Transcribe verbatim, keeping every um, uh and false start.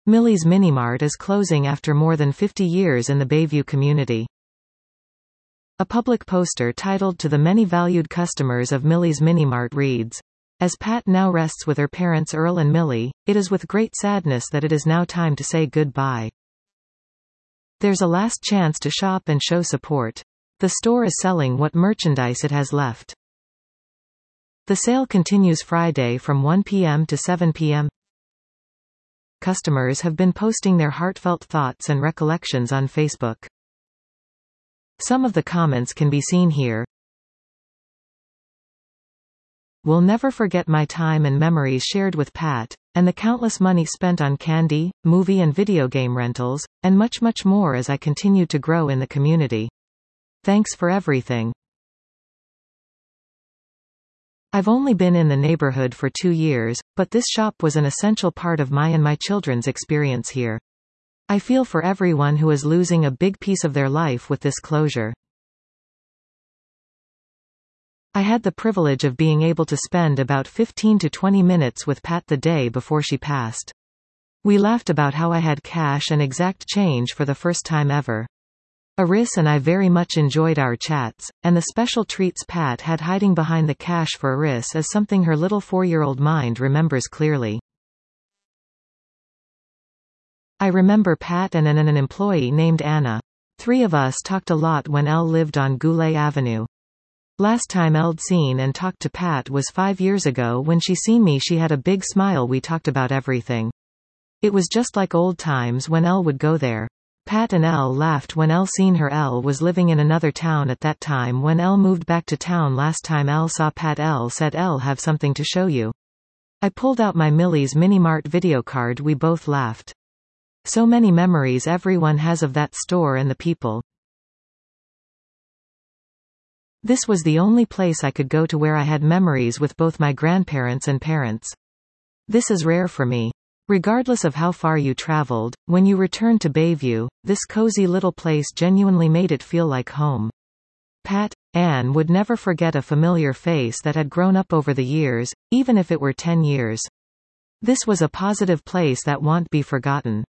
Millie's Minimart is closing after more than fifty years in the Bayview community. A public poster titled "To the many valued customers of Millie's Minimart" reads, "As Pat now rests with her parents Earl and Millie, it is with great sadness that it is now time to say goodbye. There's a last chance to shop and show support. The store is selling what merchandise it has left. The sale continues Friday from one p m to seven p m Customers have been posting their heartfelt thoughts and recollections on Facebook. Some of the comments can be seen here. "Will never forget my time and memories shared with Pat, and the countless money spent on candy, movie and video game rentals, and much much more as I continue to grow in the community. Thanks for everything. I've only been in the neighborhood for two years, but this shop was an essential part of my and my children's experience here. I feel for everyone who is losing a big piece of their life with this closure. I had the privilege of being able to spend about fifteen to twenty minutes with Pat the day before she passed. We laughed about how I had cash and exact change for the first time ever. Aris and I very much enjoyed our chats, and the special treats Pat had hiding behind the cash for Aris is something her little four-year-old mind remembers clearly. I remember Pat and an, an employee named Anna. Three of us talked a lot when Elle lived on Goulet Avenue. Last time Elle'd seen and talked to Pat was five years ago. When she seen me she had a big smile. We talked about everything. It was just like old times when Elle would go there. Pat and Elle laughed when Elle seen her. Elle was living in another town at that time. When Elle moved back to town last time Elle saw Pat, Elle said, "Elle, have something to show you." I pulled out my Millie's Minimart video card. We both laughed. So many memories everyone has of that store and the people. This was the only place I could go to where I had memories with both my grandparents and parents. This is rare for me. Regardless of how far you traveled, when you returned to Bayview, this cozy little place genuinely made it feel like home. Pat, Ann would never forget a familiar face that had grown up over the years, even if it were ten years. This was a positive place that won't be forgotten.